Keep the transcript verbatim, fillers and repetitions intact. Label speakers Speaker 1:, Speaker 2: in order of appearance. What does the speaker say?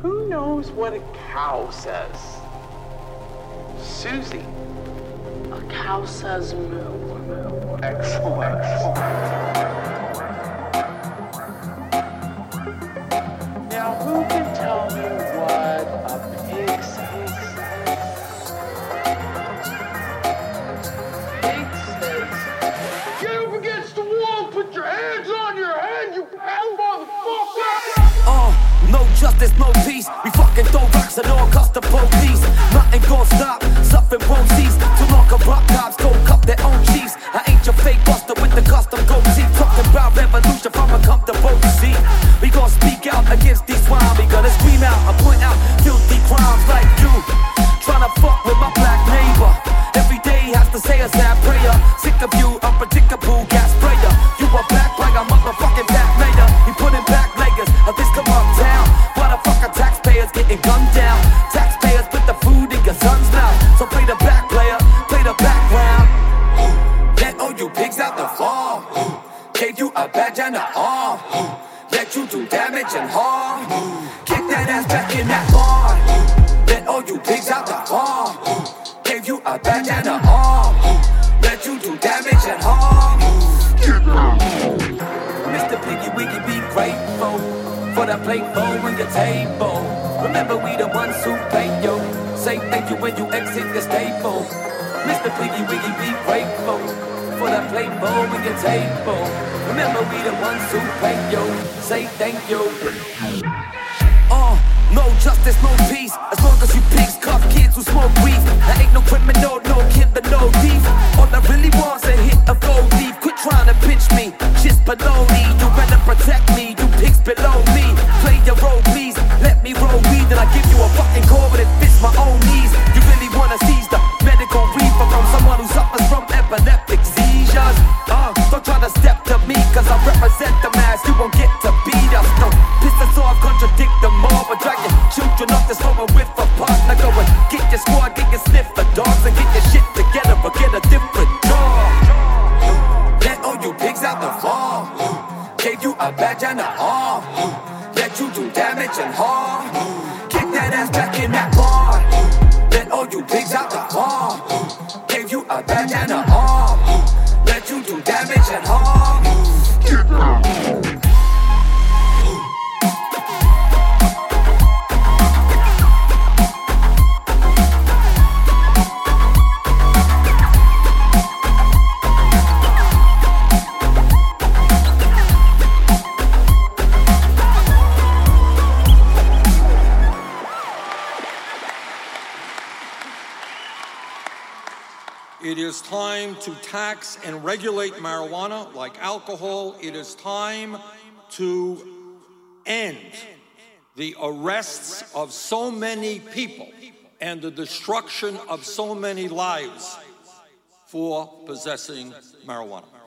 Speaker 1: Who knows what a cow says? Susie. A cow says moo. moo. Excellent. Now, who can tell me what a pig says? Pig says, get up against the wall, put your hands on your head, you pound motherfucker!
Speaker 2: Uh, no justice, no peace. We fucking throw rocks at all cost the police. Nothing gon' stop, suffering won't cease. Too long of rock cops go cup their own chiefs. I ain't your fake buster with the custom goatee. Talking about revolution from a comfortable seat. We gon' speak out against these swine. We gonna scream out and point out filthy crimes like you. Tryna fuck with my black neighbor. Every day has to say a sad prayer. Sick of you, unpredictable gas sprayer. You a back like a motherfucking back later. You putting back layers of this come uptown. Why the fuck are taxpayers getting gunned down? Taxpayers put the food in your son's mouth. So play the back player, play the background. Let all you pigs out the farm. Gave you a badge and an arm. Let you do damage and harm. Kick that ass back in that barn. Let all you pigs out the farm. Gave you a badge and an arm. Let you do damage and harm. Mister Piggy Wiggy, be grateful for that plate bowl on your table. Remember we the ones who pay you. Say thank you when you exit the stable. Mister Piggy Wiggy, be grateful for that plate bowl on your table. Remember we the ones who pay you. Say thank you. Uh, no justice, no peace. As long as you pigs cuff kids who smoke weed. I ain't no criminal, no killer, no thief. All I really want's a hit of gold leaf. Quit trying to pinch me, shit's baloney. You better protect me, you pigs below me. Play your role, please, let me roll weed. Then I give you a fucking call when it fits my own needs. You really wanna seize the medical reefer from someone who suffers from epileptic seizures. Uh, don't try to step to me, cause I represent the mass. You won't get to beat us, no. Piss us off, contradict them all, but drag your children off the floor with a partner. Go and get your squad, get your sniffer dogs, and get your shit together, but get a different job. Let all you pigs out the farm. Gave you a badge and an arm. Let you do damage and harm. Kick that ass back in that barn. Let all you pigs out the farm. Gave you a badge and an arm. Let you do damage and harm.
Speaker 3: It is time to tax and regulate marijuana like alcohol. It is time to end the arrests of so many people and the destruction of so many lives for possessing marijuana.